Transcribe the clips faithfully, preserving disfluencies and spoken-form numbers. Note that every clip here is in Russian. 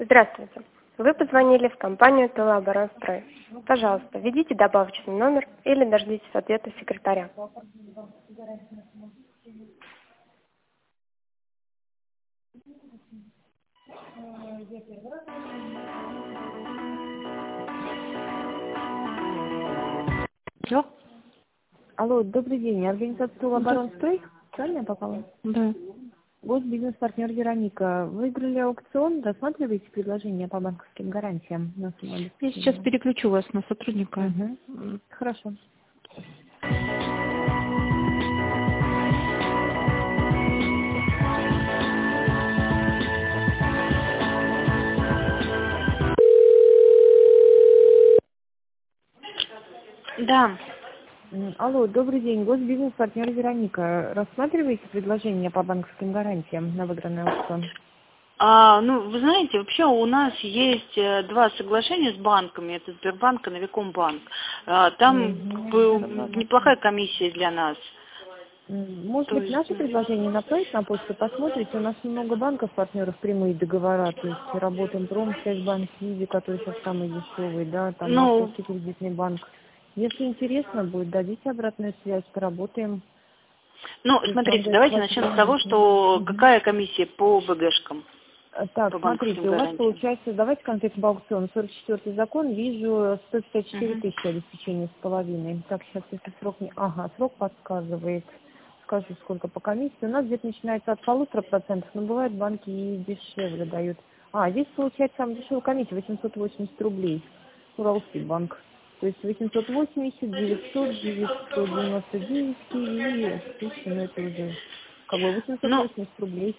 Здравствуйте. Вы позвонили в компанию «Тылооборонстрой». Пожалуйста, введите добавочный номер или дождитесь ответа секретаря. Алло. Алло, добрый день. Организация «Тылооборонстрой». Правильно я попала? Да. Госбизнес-партнер Вероника. Выиграли аукцион. Рассматриваете предложение по банковским гарантиям на сумму Я сейчас обеспечения? переключу вас на сотрудника. Угу. Хорошо. Да. М, Алло, добрый день. Госбизнес-партнер Вероника. Рассматриваете предложение по банковским гарантиям на выигранный аукцион? А, ну, вы знаете, вообще у нас есть э, два соглашения с банками. Это Сбербанк и Новикомбанк. А, там как Угу. бы неплохая комиссия для нас. Может То быть, есть, наше предложение направить на почту, посмотрите. У нас много банков, партнеров, прямые договора. То есть работаем Промсвязьбанк, Киви, который сейчас самый дешевый, да, там ну, Московский кредитный банк. Если интересно будет, дадите обратную связь, поработаем. ну, То есть вам смотрите, за это давайте платить начнем не с того, нужно. что Мгм. какая комиссия по БГшкам, Э, Так, по банковским смотрите, у вас гарантиям. получается, давайте конкретно по аукциону, сорок четвёртый закон, вижу сто пятьдесят четыре Мгм. тысячи обеспечения с половиной. Так, сейчас если срок не... Ага, срок подсказывает. Скажу, сколько по комиссии. У нас где-то начинается от полутора процентов, но бывают банки и дешевле дают. А, здесь получается самая дешевая комиссия, восемьсот восемьдесят рублей. Уралский банк. То есть восемьсот восемьдесят, девятьсот, девятьсот девяносто девять киви и тысяча, но это уже как бы восемьсот Ну, восемьдесят рублей.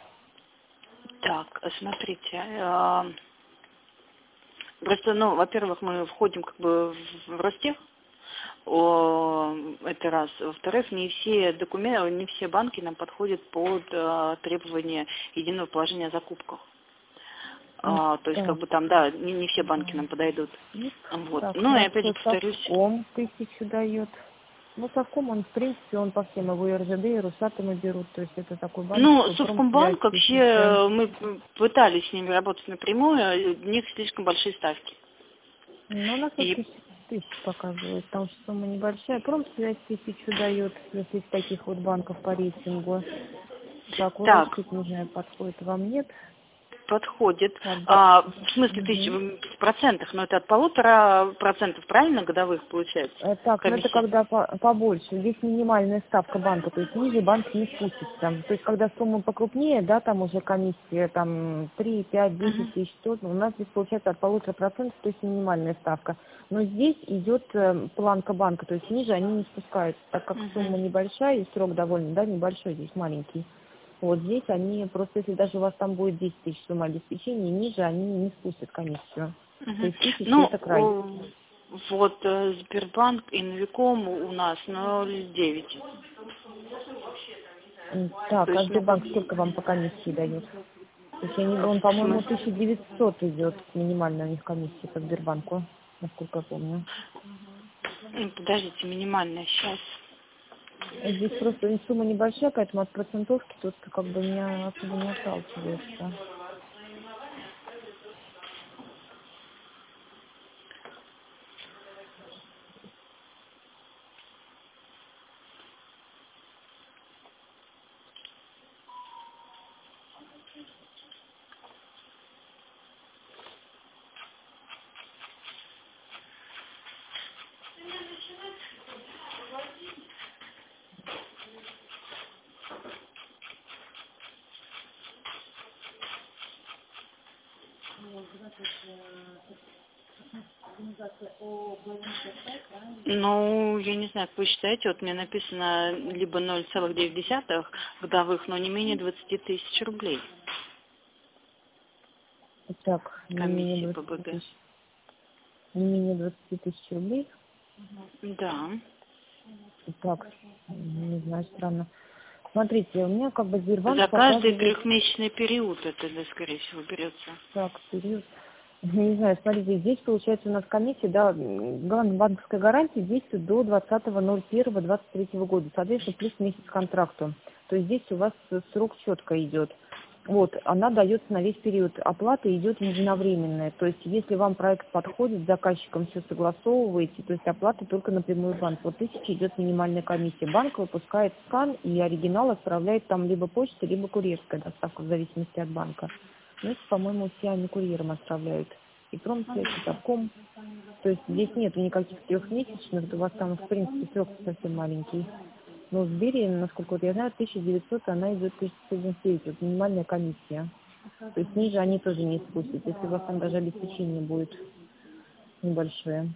так, смотрите, а, просто, ну, во-первых, мы входим как бы в Ростех, о, это раз. Во-вторых, не все документы, не все банки нам подходят под а, требования единого положения о закупках. М, А, то есть, как Так. бы там, да, не, не все банки нам подойдут. Ну, Вот. так, Ну у и нас опять же повторюсь, Совком тысячу дает. Ну, Совком, он, в принципе, он по всем, его и РЖД, и Росатомы берут, то есть это такой банк, ну, что Промсвязь Совкомбанк вообще, тысяча. э, мы пытались с ними работать напрямую, у них слишком большие ставки. Ну, у нас вот И тысяча, тысяча показывает, потому что сумма небольшая. Промсвязь тысячу дает, если из таких вот банков по рейтингу. Так, так, Уралсиб, не знаю, подходит вам, нет? подходит. Так, А, в смысле, тысяч угу. в процентах, но это от полутора процентов, правильно, годовых получается Э, Так, ну это комиссия? когда по- побольше. Здесь минимальная ставка банка, то есть ниже банк не спустится. То есть когда сумма покрупнее, да, там уже комиссия там три, пять, десять Мгм. тысяч, то у нас здесь получается от полутора процентов, то есть минимальная ставка. Но здесь идет э, планка банка, то есть ниже они не спускаются, так как Мгм. сумма небольшая и срок довольно, да, небольшой, здесь маленький. Вот здесь они, просто если даже у вас там будет десять тысяч сумма обеспечения, ниже они не спустят комиссию. То Мгм. есть тысяча Ну, это край. о, вот э, Сбербанк и Новиком у нас ноль целых девять десятых. М, То Так, а есть, ну, как, Сбербанк сколько вам по комиссии дает? То есть я не, он, в по-моему, смысле? тысяча девятьсот идет минимальная у них комиссия по Сбербанку, насколько я помню. М, Подождите, минимальная сейчас. Здесь просто сумма небольшая, поэтому от процентовки тут как бы не особо не отталкивается. Ну, я не знаю, как вы считаете, вот мне написано либо ноль целых девять десятых годовых, но не менее двадцати тысяч рублей Так, не менее комиссии по двадцати БГ. тысяч. Не менее двадцати тысяч рублей. Да. Так, не знаю, странно. Смотрите, у меня как бы Сбербанк За каждый показывает трехмесячный период это, да, скорее всего, берется. так, период. Не знаю, смотрите, здесь получается у нас комиссия, да, м, ган- банковская гарантия действует до двадцатого ноль первого двадцать третьего года, соответственно, плюс месяц к контракту. То есть здесь у вас э, срок четко идет. Вот, она дается на весь период. Оплата идет единовременная. То есть, если вам проект подходит, с заказчиком все согласовываете, то есть оплата только напрямую в банк. Вот тысяча идет минимальная комиссия. Банк выпускает скан и оригинал отправляет там либо почтой, либо курьерская доставка, в зависимости от банка. Ну, это, по-моему, все они курьером отправляют. И промсвязь, и Тавком. То есть здесь нет никаких трехмесячных, у вас там, в принципе, срок совсем маленький. Но в Сбере, насколько вот я знаю, тысяча девятьсот, она идет тысяча сто девяносто девять, вот минимальная комиссия. То есть ниже они тоже не спустят, если у вас там даже обеспечение будет небольшое.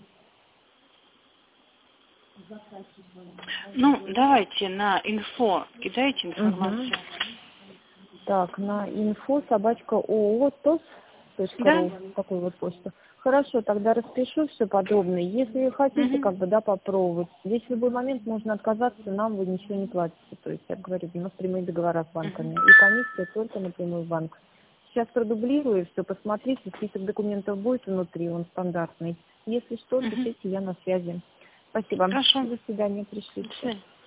Ну, давайте на инфо кидайте информацию. Угу. Так, на инфо собачка ООО ТОС точка ру, Да? такую вот почту. Хорошо, тогда распишу все подробно. Если хотите, Угу. как бы, да, попробовать. Здесь в любой момент можно отказаться, нам вы ничего не платите. То есть, я говорю, у нас прямые договора с банками. И комиссия только напрямую в банк. Сейчас продублирую все, посмотрите, список документов будет внутри, он стандартный. Если что, Угу. пишите, я на связи. Спасибо. Хорошо. До свидания, пришли. До свидания.